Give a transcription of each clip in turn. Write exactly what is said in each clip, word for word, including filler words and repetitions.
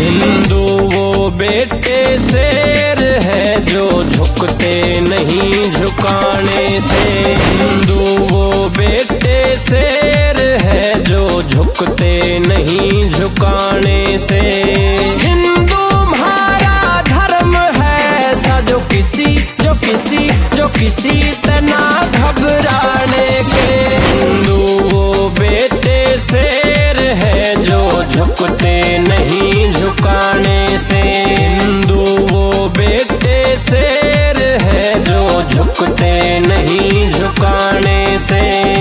हिंदू वो बेटे शेर है जो झुकते नहीं झुकाने से। हिंदू वो बेटे शेर है जो झुकते नहीं झुकाने से। हिंदू हमारा धर्म है ऐसा जो किसी जो किसी जो किसी तना घबराने के। हिंदू वो बेटे शेर है जो झुकते नहीं झुकाने से। हिंदू वो बेटे शेर है जो झुकते नहीं झुकाने से।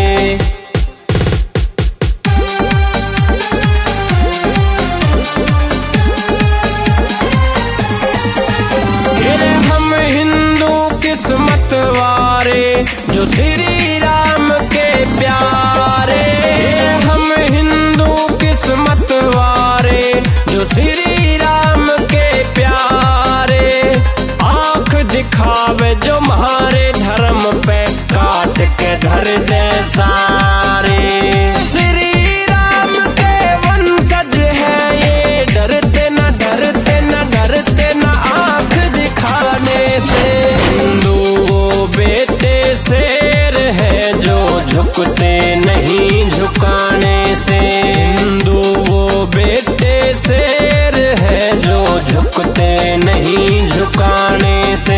हम हिंदू किस्मत वारे जो श्री राम के प्यारे। हम हिंदू किस्मत वारे जो श्री राम के प्यारे। आंख दिखावे जो हमारे धर्म पे काट के धर दे सारे। श्री राम के वंशज है ये डरते न डरते न डरते न आंख दिखाने से। हिंदू वो बेटे शेर है जो झुकते नहीं झुकाने से। हिंदू वो बेटे शेर है जो झुकते नहीं झुकाने से।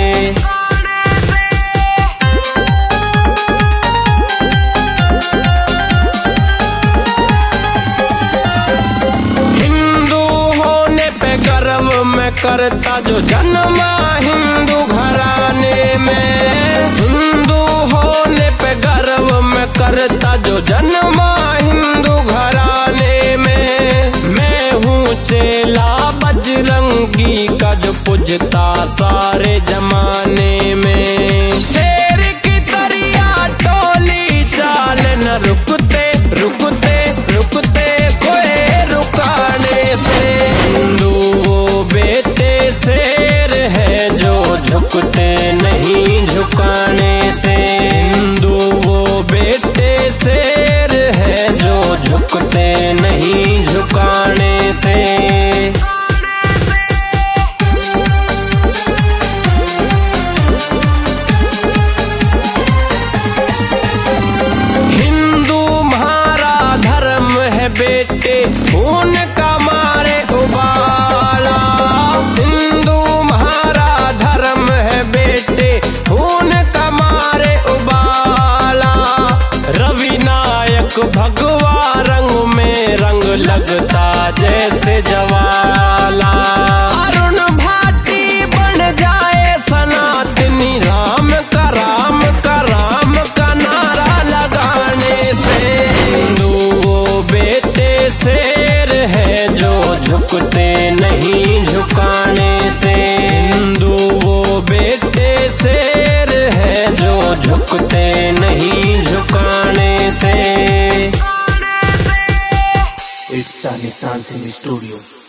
हिंदू होने पे गर्व मैं करता जो जन्मा हिंदू घराने में। हिंदू होने पे गर्व मैं करता जो जन्मा हिंदू घराने में। मैं हूँ चेला बजरंगी का जो पूजता सारे जमाने में। शेर की तरिया टोली चाल न रुकते रुकते रुकते कोई रुकाने से। हिंदू वो बेटे शेर है जो झुकते नहीं झुकाने से। हिंदू वो बेटे शेर है जो झुकते नहीं झुकाने से। हिंदू हमारा धर्म है बेटे खून का मारे उबाला। हिंदू हमारा धर्म है बेटे खून का मारे उबाला। रवि नायक भगवा रंग में रंग लगता जैसे जवाला। अरुण भाटी बन जाए सनातनी राम का राम का राम का नारा लगाने से। हिंदू वो बेटे शेर है जो झुकते नहीं झुकाने से। हिंदू वो बेटे शेर है जो झुकते नहीं झुकाने से। It's Sunny Sans in the studio.